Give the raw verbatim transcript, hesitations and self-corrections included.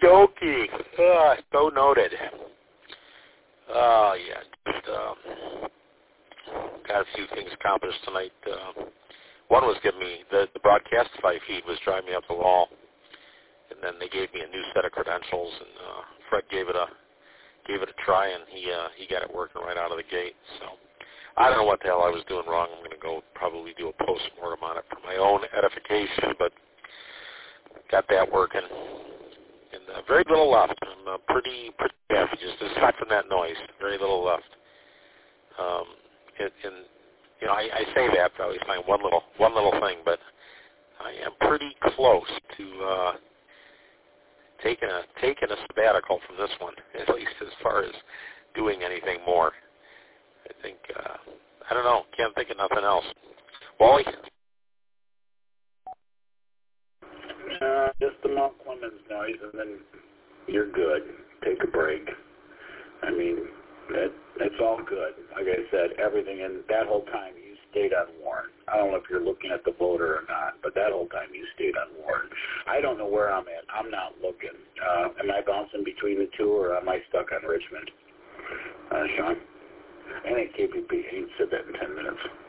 dokie. Uh, so noted. Oh, uh, yeah. Just, um, got a few things accomplished tonight. Uh, one was giving me, the, the Broadcastify feed was driving me up the wall. And then they gave me a new set of credentials, and uh, Fred gave it a gave it a try, and he uh, he got it working right out of the gate. So I don't know what the hell I was doing wrong. I'm going to go probably do a post-mortem on it for my own edification, but got that working. And uh, very little left. I'm uh, pretty, pretty happy, just aside from that noise. Very little left. Um, and, and you know, I, I say that, I always find one little, one little thing, but I am pretty close to uh, taking a taking a sabbatical from this one, at least as far as doing anything more. I think uh, I don't know. Can't think of nothing else. Wally? Uh, just the Mount Clemens noise, and then you're good. Take a break. I mean, that that's all good. Like I said, everything, and that whole time you stayed unwarned. I don't know if you're looking at the voter or not, but that whole time you stayed unwarned. I don't know where I'm at. I'm not looking. Uh, am I bouncing between the two, or am I stuck on Richmond? Uh, Sean? I think K P P ain't said that in ten minutes.